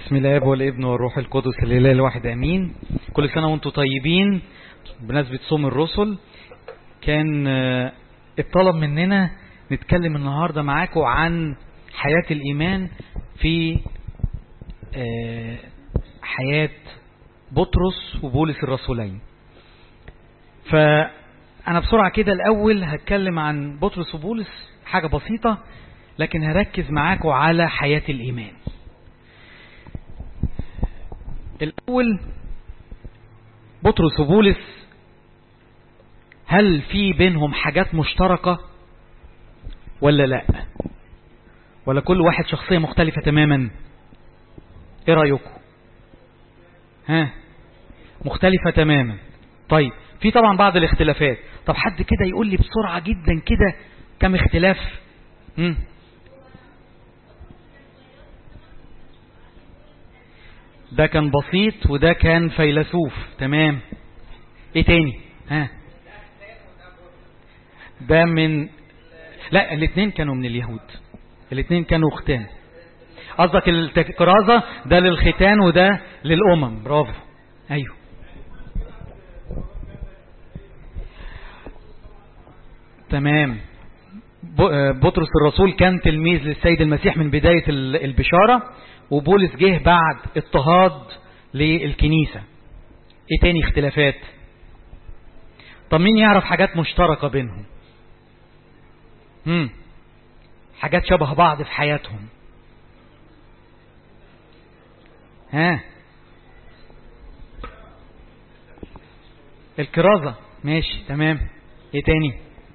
بسم الله والابن والروح القدس الاله الواحد امين. كل سنه وانتم طيبين. بمناسبه صوم الرسل كان اتطلب مننا نتكلم النهارده معاكم عن حياه الايمان في حياه بطرس وبولس الرسولين. فانا بسرعه كده الاول هتكلم عن بطرس وبولس حاجه بسيطه، لكن هركز معاكم على حياه الايمان. الأول بطرس وبولس، هل في بينهم حاجات مشتركة ولا لا؟ ولا كل واحد شخصية مختلفة تماما؟ ايه رأيكم؟ مختلفة تماما. طيب في طبعا بعض الاختلافات. طب حد كده يقول لي بسرعة جدا كده كم اختلاف؟ ده كان بسيط وده كان فيلسوف. تمام. ايه تاني؟ ده من لا الاثنين كانوا من اليهود، الاثنين كانوا ختان. قصدك الكرازة ده للختان وده للأمم. برافو. ايوه تمام. بطرس الرسول كان تلميذ للسيد المسيح من بداية البشارة، وبولس جه بعد اضطهاد للكنيسة. ايه تاني اختلافات؟ طب مين يعرف حاجات مشتركة بينهم؟ حاجات شبه بعض في حياتهم. الكرازة. ماشي تمام. ايه تاني؟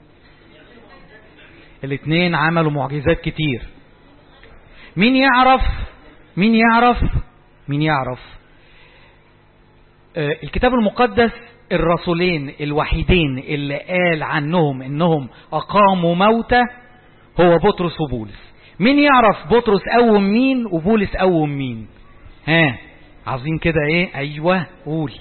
الاثنين عملوا معجزات كتير. مين يعرف الكتاب المقدس الرسولين الوحيدين اللي قال عنهم انهم اقاموا موتى هو بطرس وبولس. مين يعرف بطرس قوم مين وبولس قوم مين؟ عاوزين كده ايه؟ ايوه قول.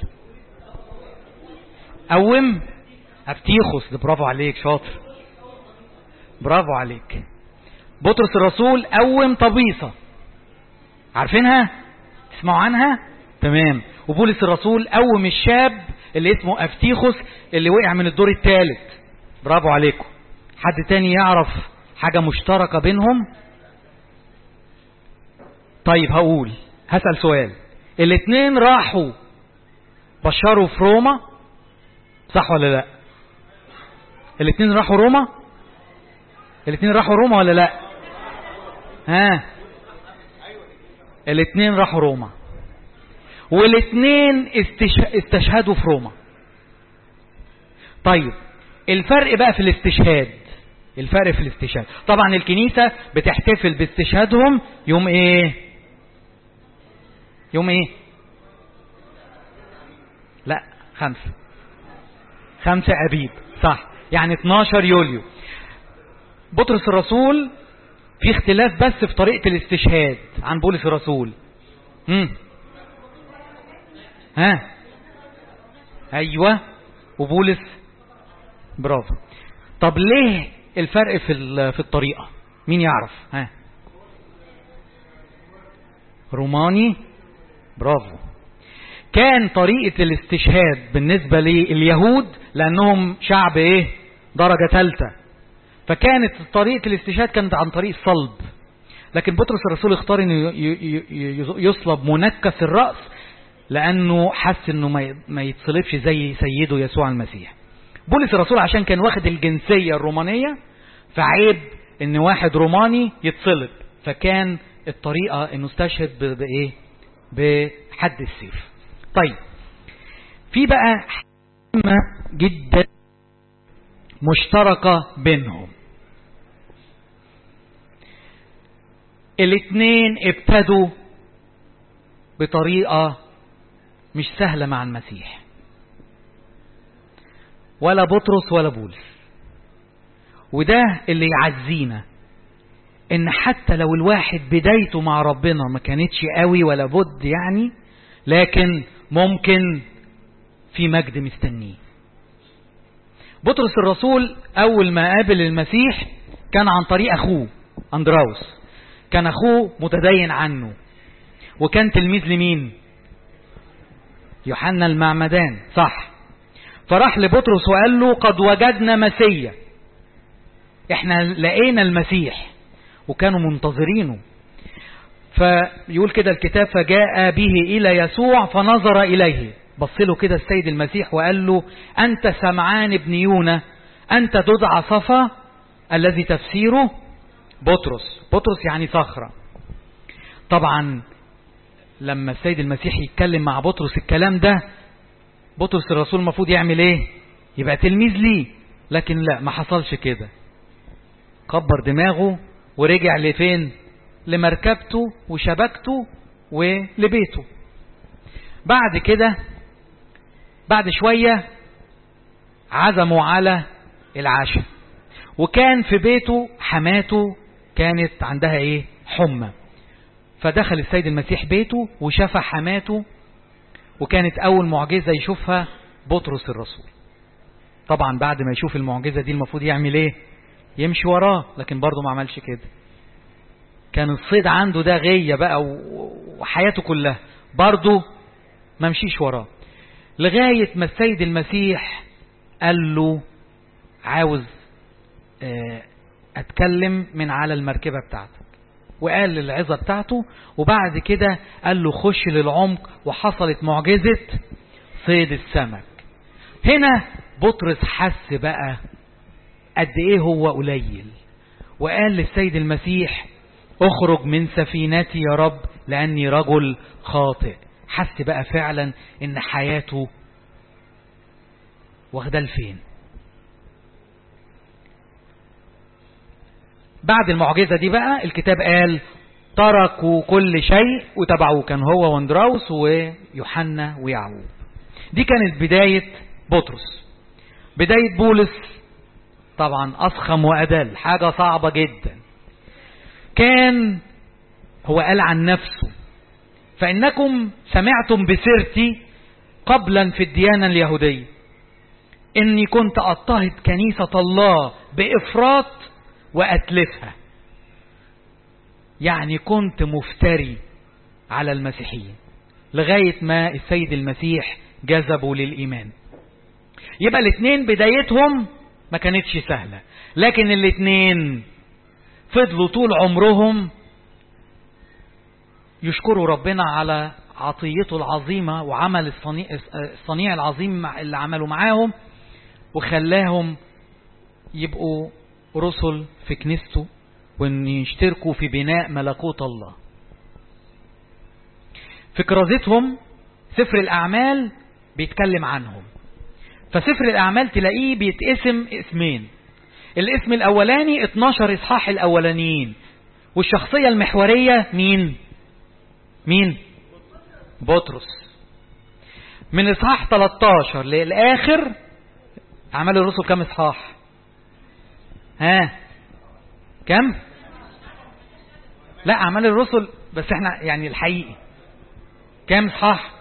قوم افتيخوس. برافو عليك، شاطر، برافو عليك. بطرس الرسول قوم طبيصة، عارفينها؟ تسمعوا عنها؟ تمام. وبولس الرسول قوم الشاب اللي اسمه افتيخوس اللي وقع من الدور الثالث. برافو عليكم. حد تاني يعرف حاجة مشتركة بينهم؟ طيب هسأل سؤال. الاثنين راحوا بشروا في روما، صح ولا لا؟ الاثنين راحوا روما ولا لا؟ الاثنين راحوا روما، والاثنين استشهدوا في روما. طيب الفرق بقى في الاستشهاد. طبعا الكنيسة بتحتفل باستشهادهم يوم ايه؟ لا 5 أبيب، صح، يعني 12 يوليو. بطرس الرسول في اختلاف بس في طريقة الاستشهاد عن بولس الرسول. ايوه. وبولس، برافو. طب ليه الفرق في الطريقة؟ مين يعرف؟ روماني، برافو. كان طريقة الاستشهاد بالنسبة لليهود لأنهم شعب ايه؟ درجة ثالثة، فكانت طريقة الاستشهاد كانت عن طريق الصلب. لكن بطرس الرسول اختار انه يصلب منكس الرأس لأنه حس انه ما يتصلبش زي سيده يسوع المسيح. بولس الرسول عشان كان واخد الجنسية الرومانية، فعيب ان واحد روماني يتصلب، فكان الطريقة انه استشهد بايه؟ بحد السيف. طيب في بقى حكمة جدا مشتركة بينهم. الاثنين ابتدوا بطريقة مش سهلة مع المسيح، ولا بطرس ولا بولس. وده اللي يعزينا، ان حتى لو الواحد بدايته مع ربنا ما كانتش قوي ولا بد يعني، لكن ممكن في مجد مستنيه. بطرس الرسول اول ما قابل المسيح كان عن طريق اخوه اندراوس. كان اخوه متدين عنه، وكان تلميذ لمين؟ يوحنا المعمدان، صح. فراح لبطرس وقال له قد وجدنا مسيا، احنا لقينا المسيح، وكانوا منتظرينه. فيقول كده الكتاب فجاء به إلى يسوع فنظر إليه، بص له كده السيد المسيح وقال له أنت سمعان ابن يونا، أنت تدعى صفا الذي تفسيره بطرس. بطرس يعني صخرة. طبعا لما السيد المسيح يتكلم مع بطرس الكلام ده، بطرس الرسول المفروض يعمل ايه؟ يبقى تلميذ ليه. لكن لا، ما حصلش كده. كبر دماغه ورجع لفين؟ لمركبته وشبكته ولبيته. بعد كده بعد شوية عزموا على العشاء، وكان في بيته حماته كانت عندها ايه؟ حمى. فدخل السيد المسيح بيته وشاف حماته، وكانت اول معجزة يشوفها بطرس الرسول. طبعا بعد ما يشوف المعجزة دي المفروض يعمل ايه؟ يمشي وراه، لكن برضه ما عملش كده. كان الصيد عنده ده غية بقى وحياته كلها، برضه ما مشيش وراه، لغاية ما السيد المسيح قال له عاوز اتكلم من على المركبة بتاعتك، وقال العظة بتاعته، وبعد كده قال له خش للعمق، وحصلت معجزة صيد السمك. هنا بطرس حس بقى قد ايه هو قليل، وقال للسيد المسيح اخرج من سفينتي يا رب لاني رجل خاطئ. حس بقى فعلا ان حياته واخده لفين. بعد المعجزة دي بقى الكتاب قال تركوا كل شيء وتبعوه. كان هو واندراوس ويوحنا ويعقوب. دي كانت بداية بطرس. بداية بولس طبعا أضخم وأدل، حاجة صعبة جدا. كان هو قال عن نفسه فإنكم سمعتم بسيرتي قبلا في الديانة اليهودية إني كنت أضطهد كنيسة الله بإفراط وأتلفها. يعني كنت مفتري على المسيحيين لغاية ما السيد المسيح جذبوا للإيمان. يبقى الاثنين بدايتهم ما كانتش سهلة، لكن الاثنين فضلوا طول عمرهم يشكروا ربنا على عطيته العظيمة وعمل الصنيع العظيم اللي عملوا معاهم، وخلاهم يبقوا رسل في كنيسته وان يشتركوا في بناء ملكوت الله. في كرازتهم سفر الأعمال بيتكلم عنهم. فسفر الأعمال تلاقيه بيتقسم اسمين. الاسم الأولاني 12 إصحاح الأولانيين، والشخصية المحورية مين؟ بطرس. من إصحاح 13 للآخر أعمال الرسل كم إصحاح؟ كم؟ لا، أعمال الرسل بس احنا يعني الحقيقي كم إصحاح؟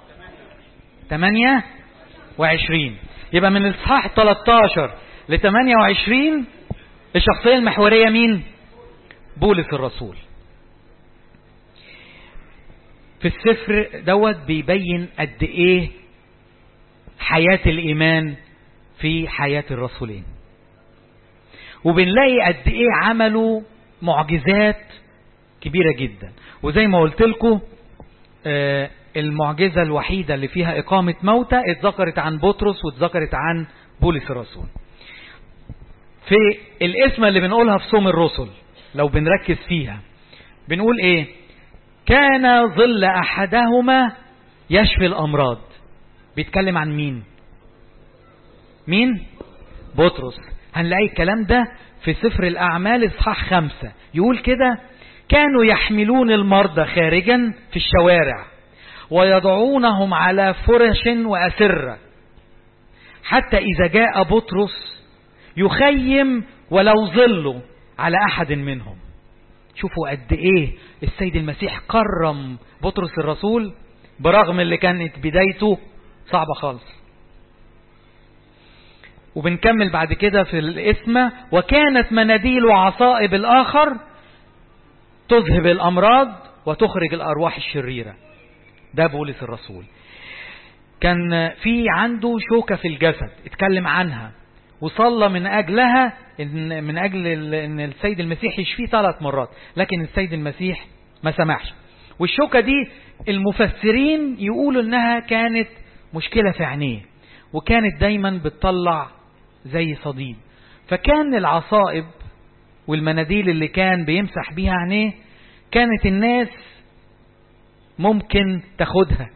28. يبقى من إصحاح 13 ل 28 الشخصية المحورية مين؟ بولس الرسول. في السفر دوت بيبين قد ايه حياة الإيمان في حياة الرسولين، وبنلاقي قد ايه عملوا معجزات كبيرة جدا. وزي ما قلت لكم المعجزة الوحيدة اللي فيها إقامة موتى اتذكرت عن بطرس واتذكرت عن بولس الرسول. في الاسم اللي بنقولها في صوم الرسل لو بنركز فيها بنقول ايه؟ كان ظل أحدهما يشفي الأمراض. بيتكلم عن مين؟ بطرس. هنلاقي الكلام ده في سفر الأعمال إصحاح 5. يقول كده كانوا يحملون المرضى خارجا في الشوارع ويضعونهم على فرش وأسرة حتى إذا جاء بطرس يخيم ولو ظلوا على أحد منهم. شوفوا قد إيه السيد المسيح كرم بطرس الرسول برغم اللي كانت بدايته صعبة خالص. وبنكمل بعد كده في الاسم وكانت مناديل وعصائب الآخر تذهب الأمراض وتخرج الأرواح الشريرة. ده بولس الرسول. كان في عنده شوكة في الجسد اتكلم عنها وصلى من أجلها، من أجل أن السيد المسيح يشفيه 3 مرات، لكن السيد المسيح ما سمحش. والشوكة دي المفسرين يقولوا أنها كانت مشكلة في عينيه، وكانت دايما بتطلع زي صديد. فكان العصائب والمناديل اللي كان بيمسح بيها عينيه كانت الناس ممكن تاخدها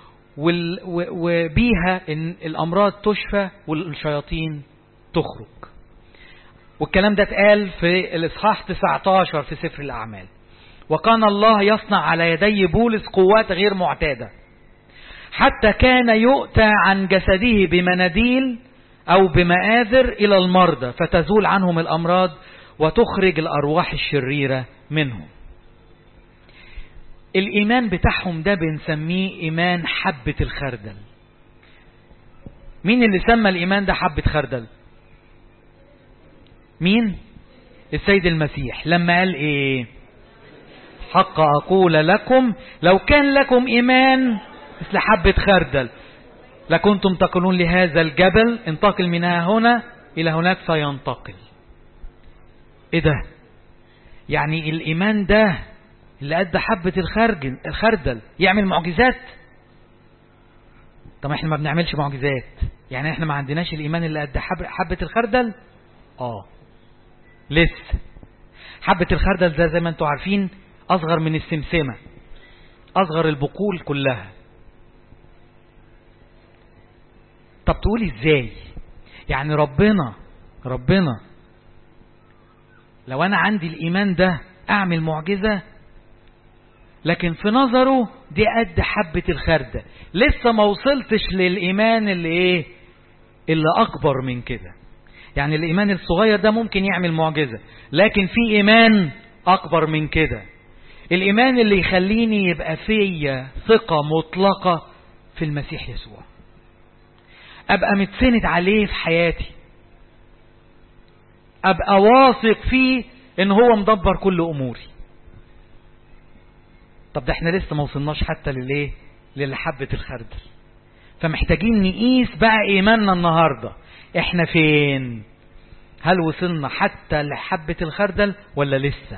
وبيها إن الأمراض تشفى والشياطين تخرج. والكلام ده اتقال في الإصحاح 19 في سفر الأعمال. وكان الله يصنع على يدي بولس قوات غير معتادة، حتى كان يؤتى عن جسده بمناديل أو بمآذر إلى المرضى فتزول عنهم الأمراض وتخرج الأرواح الشريرة منهم. الإيمان بتاعهم ده بنسميه إيمان حبة الخردل. مين اللي سمى الإيمان ده حبة خردل؟ مين؟ السيد المسيح لما قال إيه؟ حق أقول لكم لو كان لكم إيمان مثل حبة خردل لكنتم تقولون لهذا الجبل انتقل من هنا إلى هناك فينتقل. إيه ده؟ يعني الإيمان ده اللي قد حبة الخردل يعمل معجزات؟ طب احنا ما بنعملش معجزات، يعني احنا ما عندناش الإيمان اللي قد حبة الخردل؟ لسه. حبة الخردل ده زي ما انتوا عارفين أصغر من السمسمة، أصغر البقول كلها. طب تقولي ازاي؟ يعني ربنا لو أنا عندي الإيمان ده أعمل معجزة، لكن في نظره دي قد حبة الخردل، لسه ما وصلتش للإيمان اللي أكبر من كده. يعني الإيمان الصغير ده ممكن يعمل معجزة، لكن في إيمان أكبر من كده، الإيمان اللي يخليني يبقى فيا ثقة مطلقة في المسيح يسوع، أبقى متسند عليه في حياتي، أبقى واثق فيه إن هو مدبر كل أموري. طب ده احنا لسه ما وصلناش حتى لحبة الخردل. فمحتاجين نقيس بقى إيماننا النهاردة، احنا فين؟ هل وصلنا حتى لحبة الخردل ولا لسه؟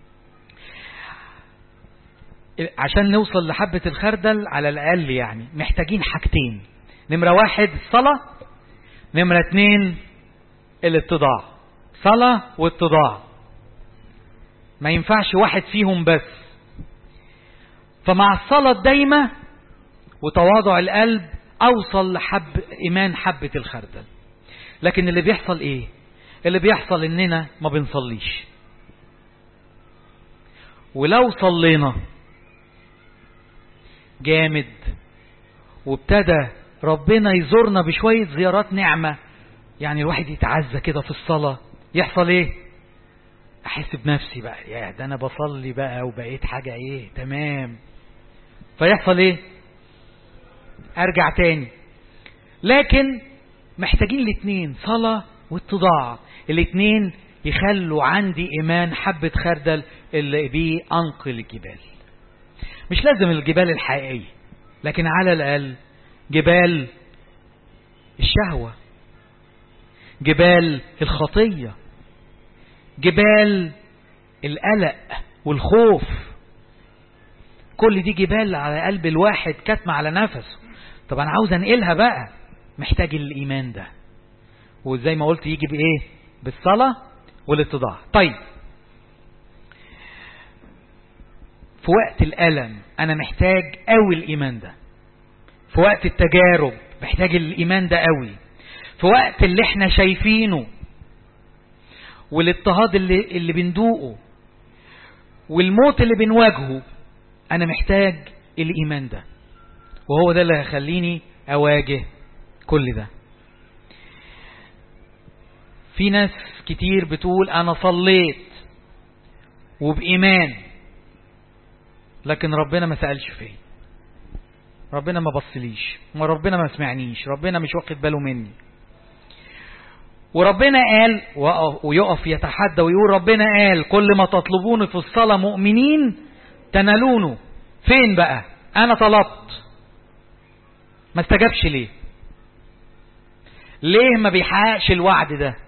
عشان نوصل لحبة الخردل على الأقل يعني محتاجين حاجتين. نمرة 1 الصلاة، نمرة 2 الاتضاع. صلاة واتضاع، ما ينفعش واحد فيهم بس. فمع الصلاة الدايمة وتواضع القلب أوصل إيمان حبة الخردل. لكن اللي بيحصل إيه؟ اللي بيحصل إننا ما بنصليش، ولو صلينا جامد وابتدى ربنا يزورنا بشوية زيارات نعمة، يعني الواحد يتعزى كده في الصلاة، يحصل إيه؟ أحس بنفسي بقى، يا ده أنا بصلي بقى وبقيت حاجة تمام. فيحصل إيه؟ أرجع تاني. لكن محتاجين الاثنين، صلاة واتضاع، الاثنين يخلوا عندي إيمان حبة خردل اللي بيه أنقل الجبال. مش لازم الجبال الحقيقية، لكن على الأقل جبال الشهوة، جبال الخطية، جبال القلق والخوف، كل دي جبال على قلب الواحد كاتمة على نفسه. طب أنا عاوز أنقلها بقى، محتاج الإيمان ده، وزي ما قلت يجي بإيه؟ بالصلاة والاتضاع. طيب في وقت الألم أنا محتاج قوي الإيمان ده، في وقت التجارب محتاج الإيمان ده قوي، في وقت اللي احنا شايفينه والاضطهاد اللي بندوقه والموت اللي بنواجهه، أنا محتاج الإيمان ده، وهو ده اللي هيخليني أواجه كل ده. في ناس كتير بتقول أنا صليت وبإيمان، لكن ربنا ما سألش فيه، ربنا ما بصليش، وربنا ما سمعنيش، ربنا مش واخد باله مني. وربنا قال، ويقف يتحدى ويقول ربنا قال كل ما تطلبون في الصلاة مؤمنين تنالونه. فين بقى؟ انا طلبت ما استجابش ليه؟ ليه ما بيحققش الوعد ده؟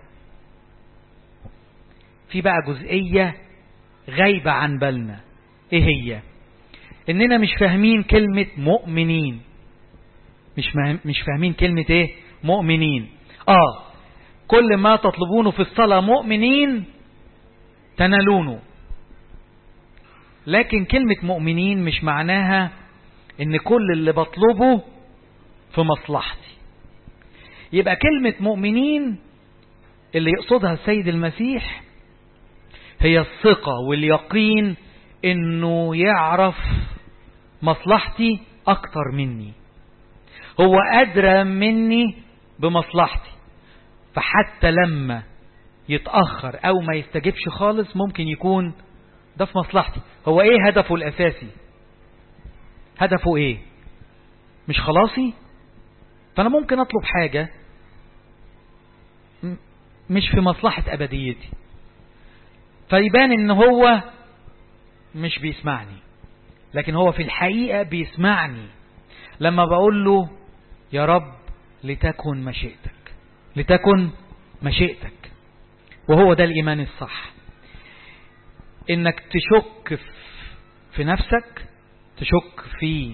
في بقى جزئية غايبة عن بالنا. ايه هي؟ اننا مش فاهمين كلمة مؤمنين. مش فاهمين كلمة ايه؟ مؤمنين. كل ما تطلبونه في الصلاة مؤمنين تنالونه. لكن كلمة مؤمنين مش معناها ان كل اللي بطلبه في مصلحتي. يبقى كلمة مؤمنين اللي يقصدها السيد المسيح هي الثقة واليقين انه يعرف مصلحتي اكتر مني، هو ادرى مني بمصلحتي، فحتى لما يتأخر او ما يستجبش خالص ممكن يكون ده في مصلحتي. هو ايه هدفه الاساسي؟ هدفه ايه؟ مش خلاصي؟ فانا ممكن اطلب حاجة مش في مصلحة ابديتي، فيبان ان هو مش بيسمعني، لكن هو في الحقيقة بيسمعني لما بقول له يا رب لتكن مشيئتك، لتكن مشيئتك. وهو ده الإيمان الصح، إنك تشك في نفسك، تشك في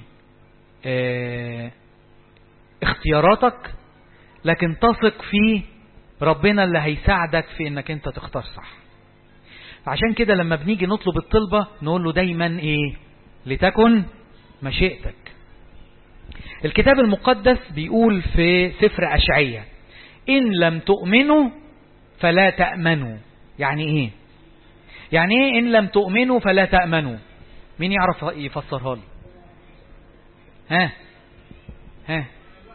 اختياراتك، لكن تثق في ربنا اللي هيساعدك في إنك أنت تختار صح. عشان كده لما بنيجي نطلب الطلبة نقول له دايما إيه؟ لتكن مشيئتك. الكتاب المقدس بيقول في سفر أشعية إن لم تؤمنوا فلا تأمنوا. يعني إيه؟ يعني إيه إن لم تؤمنوا فلا تأمنوا؟ مين يعرف يفسرها لي؟ ها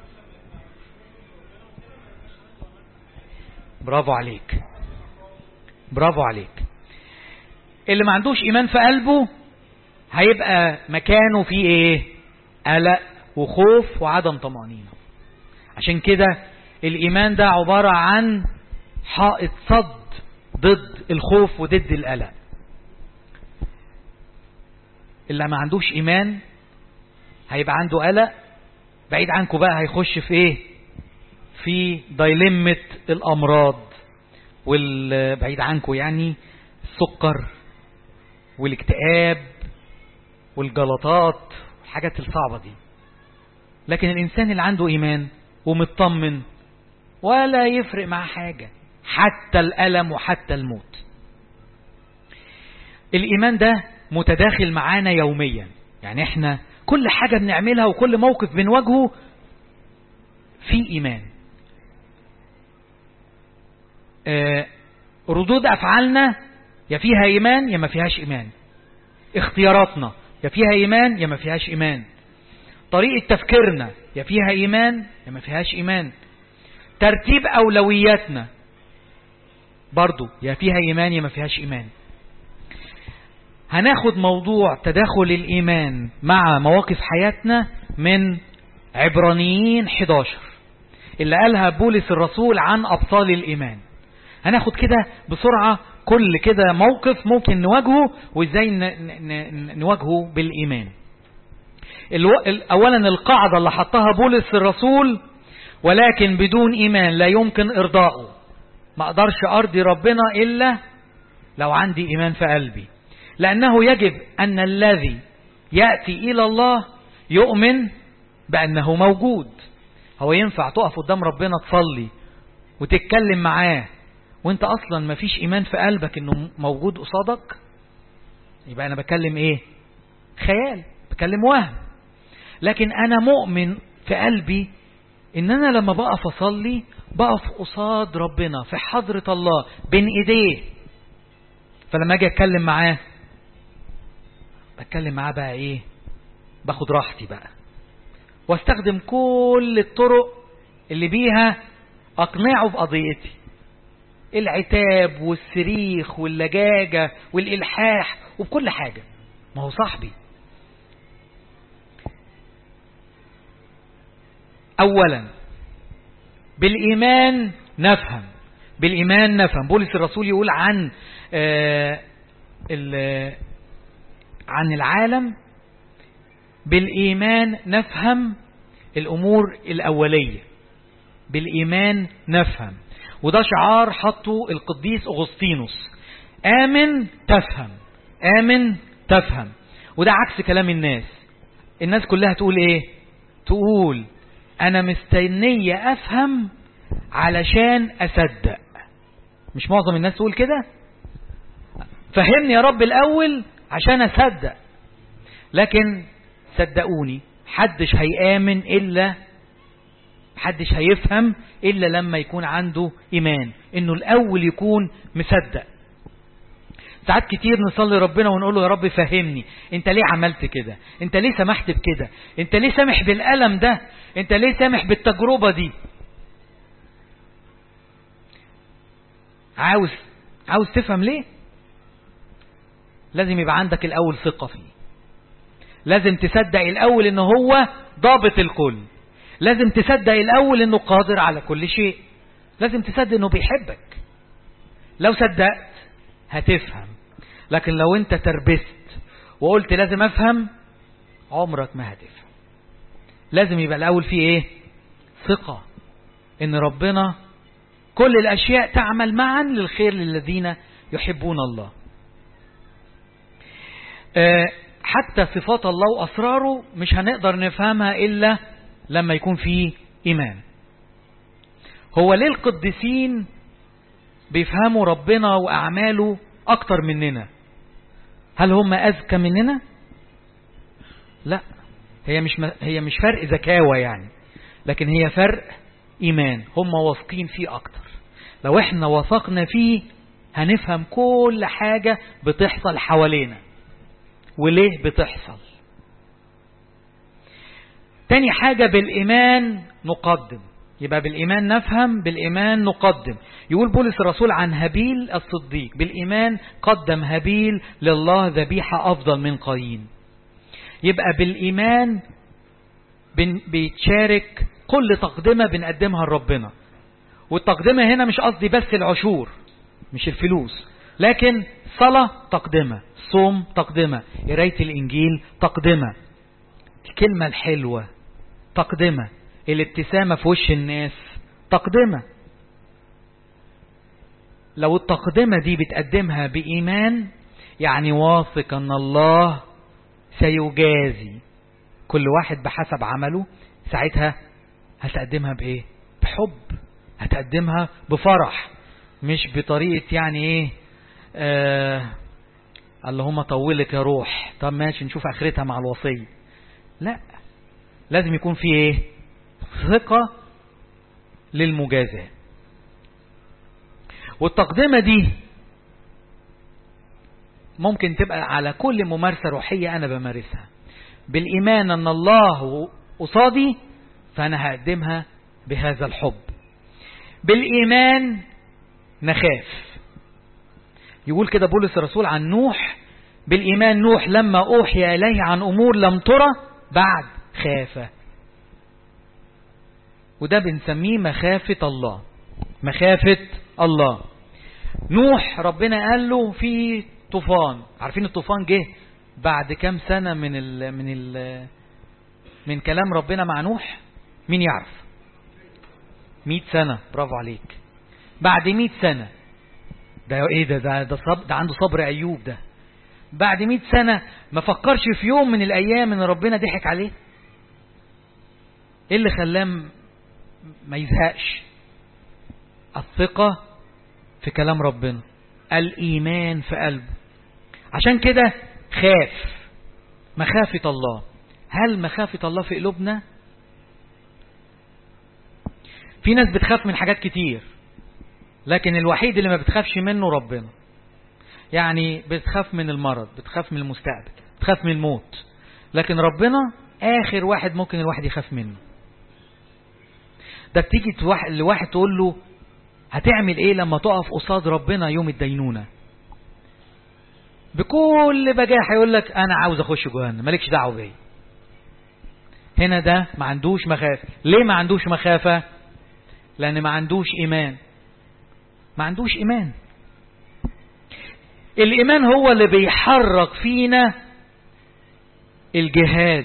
برافو عليك، برافو عليك. اللي ما عندوش إيمان في قلبه هيبقى مكانه فيه إيه؟ قلق وخوف وعدم طمأنينة. عشان كده الإيمان ده عبارة عن حائط صد ضد الخوف وضد القلق. اللي ما عندوش إيمان هيبقى عنده قلق، بعيد عنكم بقى هيخش في إيه؟ في دايلمة الأمراض، والبعيد عنكم يعني السكر والاكتئاب والجلطات والحاجات الصعبة دي. لكن الإنسان اللي عنده إيمان ومطمن ولا يفرق معه حاجة، حتى الألم وحتى الموت. الإيمان ده متداخل معانا يوميا، يعني احنا كل حاجة بنعملها وكل موقف بنواجهه في إيمان. ردود أفعالنا يا فيها إيمان يا ما فيهاش إيمان. اختياراتنا يا فيها إيمان يا ما فيهاش إيمان. طريقة تفكيرنا يا فيها إيمان يا ما فيهاش إيمان. ترتيب أولوياتنا برضو يا فيها إيمان يا ما فيهاش إيمان. هناخد موضوع تداخل الإيمان مع مواقف حياتنا من عبرانيين 11 اللي قالها بولس الرسول عن أبطال الإيمان. هناخد كده بسرعة كل كده موقف ممكن نواجهه وإزاي نواجهه بالإيمان. أولا القاعدة اللي حطها بولس الرسول: ولكن بدون إيمان لا يمكن إرضاؤه. ما أقدرش أرضي ربنا إلا لو عندي إيمان في قلبي، لأنه يجب أن الذي يأتي إلى الله يؤمن بأنه موجود. هو ينفع تقف قدام ربنا تصلي وتتكلم معاه وانت أصلا ما فيش إيمان في قلبك أنه موجود قصادك؟ يبقى أنا بكلم إيه؟ خيال، بكلم وهم. لكن أنا مؤمن في قلبي إن أنا لما بقف أصلي بقف قصاد ربنا في حضرة الله بين إيديه، فلما أجي أتكلم معاه بتكلم معاه بقى إيه؟ باخد راحتي بقى واستخدم كل الطرق اللي بيها أقنعه بقضيتي، العتاب والصريخ واللجاجة والإلحاح وبكل حاجة. ما هو صاحبي. أولا بالإيمان نفهم، بالإيمان نفهم. بولس الرسول يقول عن عن العالم. بالإيمان نفهم الأمور الأولية، بالإيمان نفهم. وده شعار حطه القديس أغسطينوس، آمن تفهم، آمن تفهم. وده عكس كلام الناس. الناس كلها تقول ايه؟ تقول انا مستنية افهم علشان اصدق. مش معظم الناس تقول كده؟ فهمني يا رب الاول عشان اصدق. لكن صدقوني محدش هيآمن الا، محدش هيفهم الا لما يكون عنده ايمان، انه الاول يكون مصدق. ساعات كتير نصلي ربنا ونقول له يا رب فهمني، انت ليه عملت كده؟ انت ليه سمحت بكده؟ انت ليه سامح بالألم ده؟ انت ليه سامح بالتجربة دي؟ عاوز تفهم ليه؟ لازم يبقى عندك الأول ثقة فيه. لازم تصدق الأول انه هو ضابط الكل. لازم تصدق الأول انه قادر على كل شيء. لازم تصدق انه بيحبك. لو صدقت هتفهم. لكن لو انت تربست وقلت لازم افهم، عمرك ما هتفهم. لازم يبقى الاول فيه ايه؟ ثقة ان ربنا كل الاشياء تعمل معا للخير للذين يحبون الله. حتى صفات الله واسراره مش هنقدر نفهمها الا لما يكون فيه ايمان. هو ليه القديسين بيفهموا ربنا واعماله اكتر مننا؟ هل هم اذكى مننا؟ لا، هي مش فرق ذكاوة يعني، لكن هي فرق ايمان. هم واثقين فيه اكتر. لو احنا وثقنا فيه هنفهم كل حاجة بتحصل حوالينا وليه بتحصل. تاني حاجة بالإيمان نقدم. يبقى بالإيمان نفهم، بالإيمان نقدم. يقول بولس الرسول عن هابيل الصديق: بالإيمان قدم هابيل لله ذبيحة أفضل من قايين. يبقى بالإيمان بيتشارك كل تقدمة بنقدمها لربنا. والتقدمة هنا مش قصدي بس العشور، مش الفلوس، لكن صلاة تقدمة، صوم تقدمة، قراية الإنجيل تقدمة، الكلمة الحلوة تقدمة، الابتسامة في وش الناس تقدمة. لو التقدمة دي بتقدمها بإيمان، يعني واثق أن الله سيجازي كل واحد بحسب عمله، ساعتها هتقدمها بإيه؟ بحب، هتقدمها بفرح، مش بطريقة يعني إيه اللهم طولك يا روح، طب ماشي نشوف آخرتها مع الوصي. لا، لازم يكون في إيه؟ ثقة للمجازاة. والتقدمة دي ممكن تبقى على كل ممارسة روحية أنا بمارسها. بالإيمان أن الله قصادي فأنا هقدمها بهذا الحب. بالإيمان نخاف. يقول كده بولس الرسول عن نوح: بالإيمان نوح لما أوحي إليه عن أمور لم ترى بعد خاف. وده بنسميه مخافة الله. مخافة الله. نوح ربنا قال له في طوفان. عارفين الطوفان جه بعد كام سنة من كلام ربنا مع نوح؟ مين يعرف؟ 100 سنة. برافو عليك. بعد 100 سنة. ده ايه ده عنده صبر ايوب ده. بعد 100 سنة ما فكرش في يوم من الايام ان ربنا ضحك عليه؟ ايه اللي خلاه ما يزهقش؟ الثقة في كلام ربنا، الإيمان في قلبه. عشان كده خاف. مخافة الله. هل مخافة الله في قلوبنا؟ في ناس بتخاف من حاجات كتير، لكن الوحيد اللي ما بتخافش منه ربنا. يعني بتخاف من المرض، بتخاف من المستقبل، بتخاف من الموت، لكن ربنا آخر واحد ممكن الواحد يخاف منه. ده بتيجي لواحد تقول له هتعمل ايه لما تقف قصاد ربنا يوم الدينونة؟ بكل بجاحة يقول لك انا عاوز اخش جهنم، مالكش دعوه بيا. هنا ده ما عندوش مخافة. ليه ما عندوش مخافة؟ لان ما عندوش ايمان. ما عندوش ايمان. الايمان هو اللي بيحرك فينا الجهاد،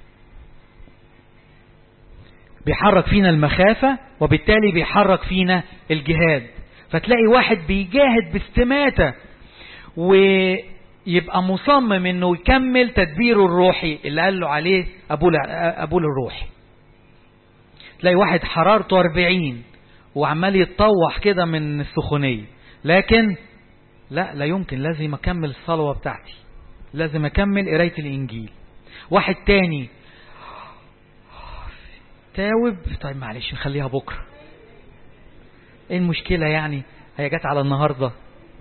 بيحرك فينا المخافة وبالتالي بيحرك فينا الجهاد. فتلاقي واحد بيجاهد باستماتة ويبقى مصمم انه يكمل تدبيره الروحي اللي قال له عليه أبوه الروحي. تلاقي واحد حرارته 40 وعمال يتطوح كده من السخونية، لكن لا يمكن، لازم أكمل الصلوة بتاعتي، لازم أكمل قراية الإنجيل. واحد تاني تاوب، طيب معلش نخليها بكرة، ايه المشكلة يعني، هي جت على النهاردة.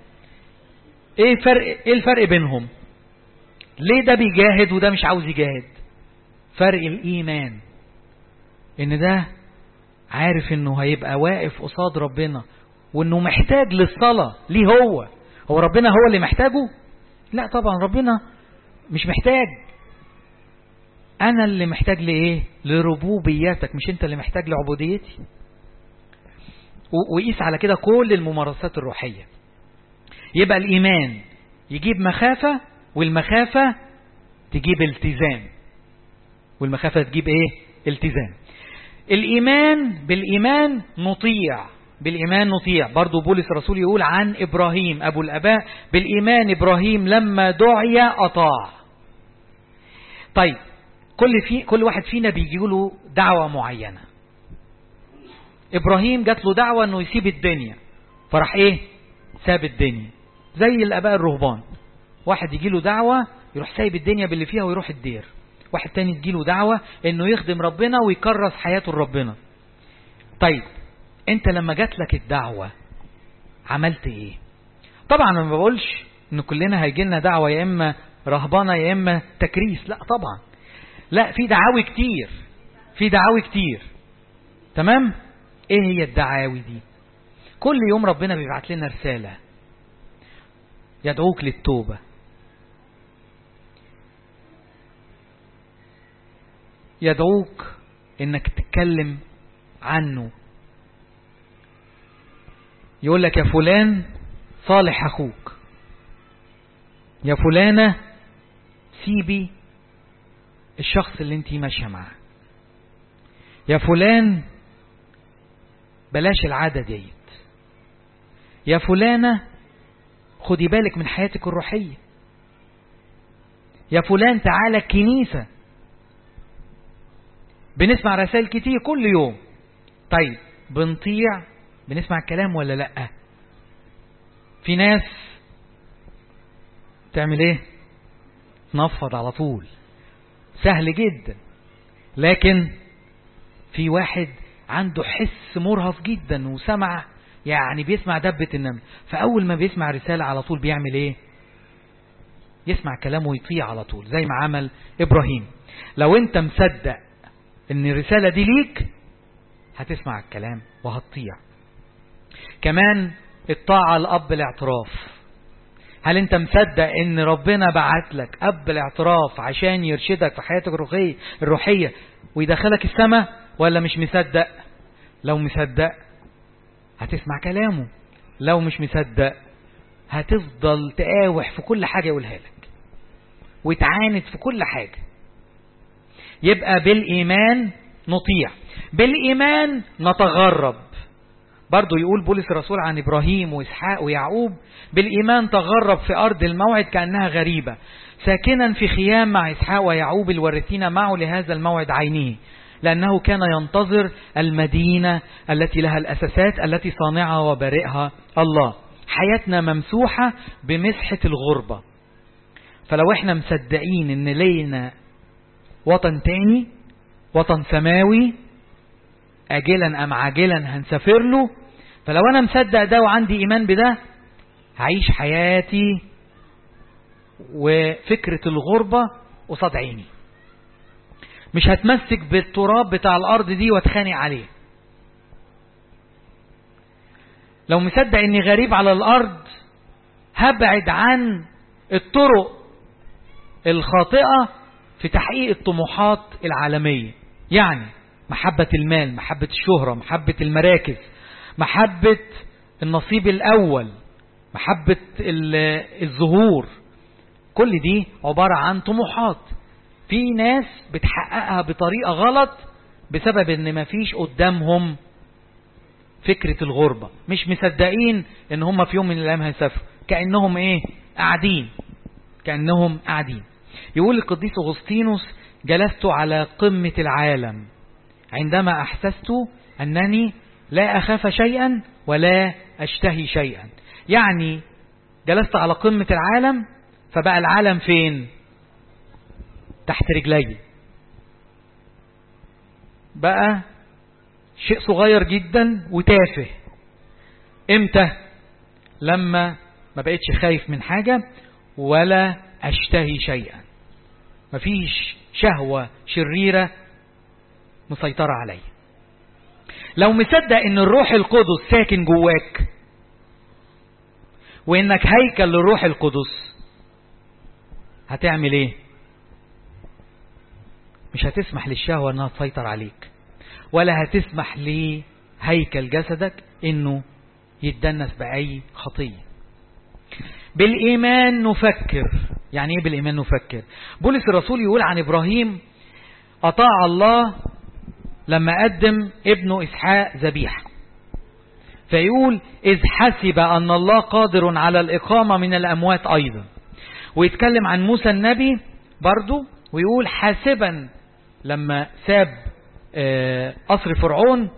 ايه الفرق بينهم؟ ليه ده بيجاهد وده مش عاوز يجاهد؟ فرق الإيمان، ان ده عارف انه هيبقى واقف قصاد ربنا وانه محتاج للصلاة. ليه هو ربنا هو اللي محتاجه؟ لا طبعا، ربنا مش محتاج. انا اللي محتاج لايه؟ لربوبيتك، مش انت اللي محتاج لعبوديتي. وقيس على كده كل الممارسات الروحية. يبقى الإيمان يجيب مخافة، والمخافة تجيب التزام، والمخافة تجيب ايه؟ التزام. بالإيمان نطيع. برضو بولس الرسول يقول عن إبراهيم أبو الآباء: بالإيمان إبراهيم لما دعي أطاع. طيب كل واحد فينا بيجي له دعوة معينة. إبراهيم جات له دعوة أنه يسيب الدنيا، فراح إيه؟ ساب الدنيا. زي الآباء الرهبان، واحد يجي له دعوة يروح سايب الدنيا باللي فيها ويروح الدير. واحد تاني تجي له دعوة أنه يخدم ربنا ويكرس حياته لربنا. طيب أنت لما جات لك الدعوة عملت إيه؟ طبعا ما بقولش أن كلنا هيجي لنا دعوة يا إما رهبانة يا إما تكريس، لا طبعا، لا، في دعاوي كتير. تمام؟ ايه هي الدعاوي دي؟ كل يوم ربنا بيبعت لنا رسالة: يدعوك للتوبة، يدعوك انك تتكلم عنه. يقول لك يا فلان صالح اخوك، يا فلانة سيبي الشخص اللي انتي ماشية معاه، يا فلان بلاش العادة ديت، يا فلانة خدي بالك من حياتك الروحية، يا فلان تعالى الكنيسة. بنسمع رسائل كتير كل يوم. طيب بنسمع الكلام ولا لأ؟ في ناس تعمل ايه؟ تنفض على طول، سهل جدا. لكن في واحد عنده حس مرهف جدا وسمع، يعني بيسمع دبة النمل، فأول ما بيسمع رسالة على طول بيعمل ايه؟ يسمع كلامه ويطيع على طول، زي ما عمل إبراهيم. لو انت مصدق ان الرسالة دي ليك هتسمع الكلام وهتطيع. كمان الطاعة لأب الاعتراف. هل انت مصدق ان ربنا بعت لك أب الاعتراف عشان يرشدك في حياتك الروحية ويدخلك السماء، ولا مش مصدق؟ لو مصدق هتسمع كلامه، لو مش مصدق هتفضل تقاوح في كل حاجة يقولها لك وتعاند في كل حاجة. يبقى بالإيمان نطيع، بالإيمان نتغرب. برضو يقول بولس الرسول عن إبراهيم وإسحاق ويعقوب: بالإيمان تغرب في أرض الموعد كأنها غريبة، ساكنا في خيام مع إسحاق ويعقوب الوارثين معه لهذا الموعد عينه، لأنه كان ينتظر المدينة التي لها الأساسات، التي صانعها وبارئها الله. حياتنا ممسوحة بمسحة الغربة. فلو احنا مصدقين ان لينا وطن تاني، وطن سماوي، آجلا أم عاجلا هنسافر له، فلو أنا مصدق ده وعندي إيمان بده هعيش حياتي وفكرة الغربة قصاد عيني. مش هتمسك بالتراب بتاع الأرض دي واتخانق عليه. لو مصدق إني غريب على الأرض هبعد عن الطرق الخاطئة في تحقيق الطموحات العالمية، يعني محبة المال، محبة الشهرة، محبة المراكز، محبة النصيب الأول، محبة الظهور. كل دي عبارة عن طموحات. في ناس بتحققها بطريقة غلط بسبب ان مفيش قدامهم فكرة الغربة، مش مصدقين ان هم في يوم من الايام هيسافروا، كأنهم ايه؟ كأنهم قاعدين. يقول القديس أغسطينوس: جلست على قمة العالم عندما أحسست أنني لا أخاف شيئا ولا أشتهي شيئا. يعني جلست على قمة العالم، فبقى العالم فين؟ تحت رجلي، بقى شيء صغير جدا وتافه. امتى؟ لما ما بقتش خايف من حاجة ولا أشتهي شيئا، مفيش شهوة شريرة مسيطرة علي. لو مصدق ان الروح القدس ساكن جواك وانك هيكل للروح القدس، هتعمل ايه؟ مش هتسمح للشهوة انها تسيطر عليك، ولا هتسمح لهيكل جسدك انه يتدنس بأي خطية. بالإيمان نفكر. يعني ايه بالإيمان نفكر؟ بولس الرسول يقول عن إبراهيم: أطاع الله لما قدم ابنه إسحاق ذبيحة، فيقول: إذ حسب أن الله قادر على الإقامة من الأموات أيضا. ويتكلم عن موسى النبي برضو ويقول: حاسبا لما ساب قصر فرعون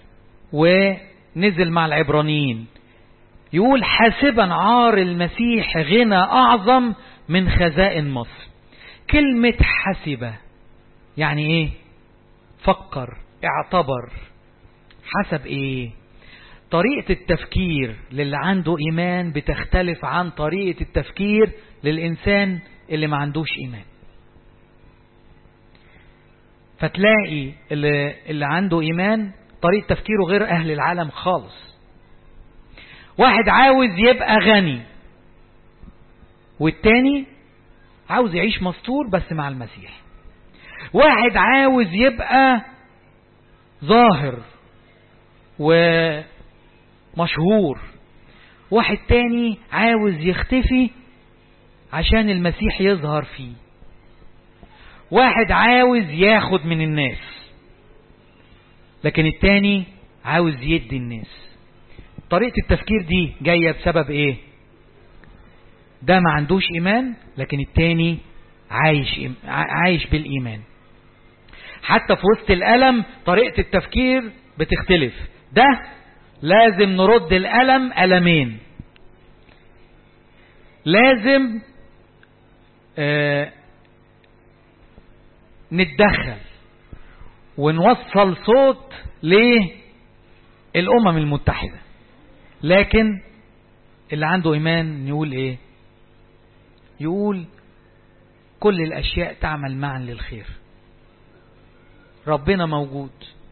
ونزل مع العبرانيين، يقول: حاسبا عار المسيح غنى أعظم من خزائن مصر. كلمة حسبة يعني ايه؟ فكر، اعتبر. حسب ايه؟ طريقة التفكير للي عنده ايمان بتختلف عن طريقة التفكير للإنسان اللي ما عندوش ايمان. فتلاقي اللي عنده ايمان طريقة تفكيره غير اهل العالم خالص. واحد عاوز يبقى غني، والتاني عاوز يعيش مستور بس مع المسيح. واحد عاوز يبقى ظاهر ومشهور، واحد تاني عاوز يختفي عشان المسيح يظهر فيه. واحد عاوز ياخد من الناس، لكن التاني عاوز يدي الناس. طريقة التفكير دي جاية بسبب ايه؟ ده ما عندوش ايمان، لكن التاني عايش بالايمان. حتى في وسط الألم طريقة التفكير بتختلف. ده لازم نرد الألم ألمين، لازم نتدخل ونوصل صوت للأمم المتحدة. لكن اللي عنده إيمان يقول إيه؟ يقول: كل الأشياء تعمل معا للخير، ربنا موجود.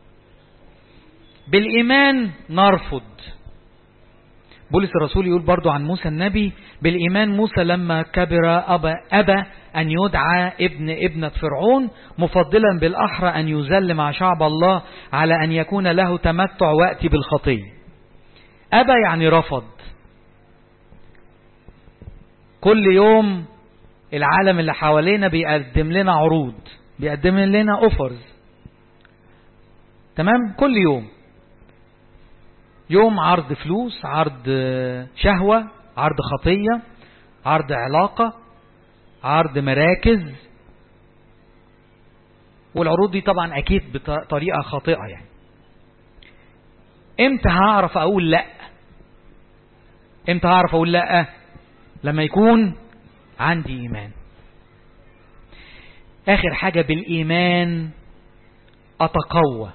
بالإيمان نرفض. بولس الرسول يقول برضو عن موسى النبي: بالإيمان موسى لما كبر أبى أن يدعى ابنة فرعون، مفضلا بالأحرى أن يذل مع شعب الله على أن يكون له تمتع وقتي بالخطية. أبى يعني رفض. كل يوم العالم اللي حوالينا بيقدم لنا عروض، بيقدم لنا اوفرز، تمام؟ كل يوم عرض فلوس، عرض شهوة، عرض خطية، عرض علاقة، عرض مراكز. والعروض دي طبعا اكيد بطريقة خاطئة. يعني امتى هعرف اقول لا؟ امتى هعرف اقول لا؟ لما يكون عندي ايمان. اخر حاجة بالإيمان اتقوى.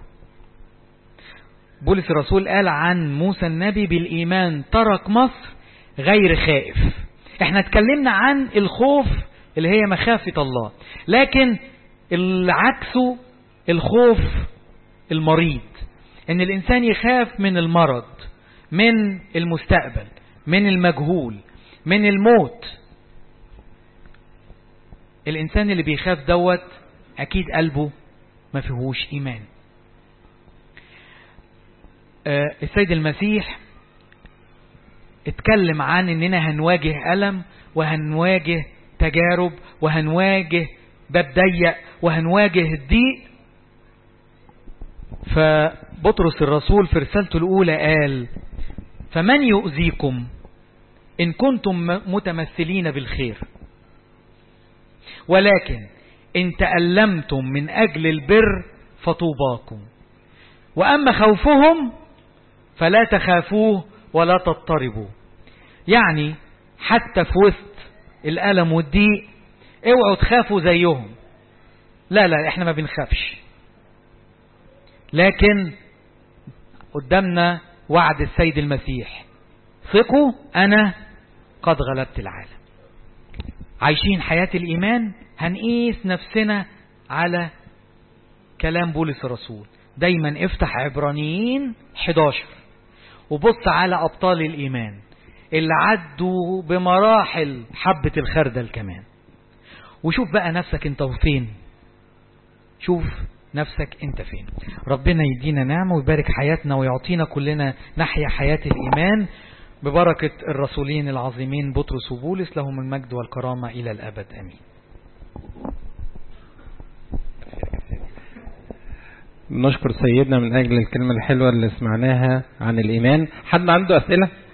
بولس الرسول قال عن موسى النبي: بالإيمان ترك مصر غير خائف. احنا اتكلمنا عن الخوف اللي هي مخافة الله، لكن العكسه الخوف المريض، ان الانسان يخاف من المرض، من المستقبل، من المجهول، من الموت. الانسان اللي بيخاف دوت اكيد قلبه ما فيهوش ايمان. السيد المسيح اتكلم عن اننا هنواجه ألم وهنواجه تجارب وهنواجه باب ضيق وهنواجه الضيق. فبطرس الرسول في رسالته الأولى قال: فمن يؤذيكم إن كنتم متمثلين بالخير، ولكن إن تألمتم من أجل البر فطوباكم، وأما خوفهم فلا تخافوه ولا تضطربوا. يعني حتى في وسط الألم والضيق اوعوا تخافوا زيهم، لا احنا ما بنخافش، لكن قدامنا وعد السيد المسيح: ثقوا أنا قد غلبت العالم. عايشين حياة الإيمان، هنقيس نفسنا على كلام بولس الرسول. دايما افتح عبرانيين 11 وبص على أبطال الإيمان اللي عدوا بمراحل حبة الخردل كمان، وشوف بقى نفسك انت فين. شوف نفسك انت فين. ربنا يدينا نعمة ويبارك حياتنا ويعطينا كلنا نحيا حياة الإيمان ببركة الرسولين العظيمين بطرس وبولس، لهم المجد والكرامة إلى الأبد آمين. نشكر سيدنا من أجل الكلمة الحلوة اللي سمعناها عن الإيمان. حد عنده أسئلة؟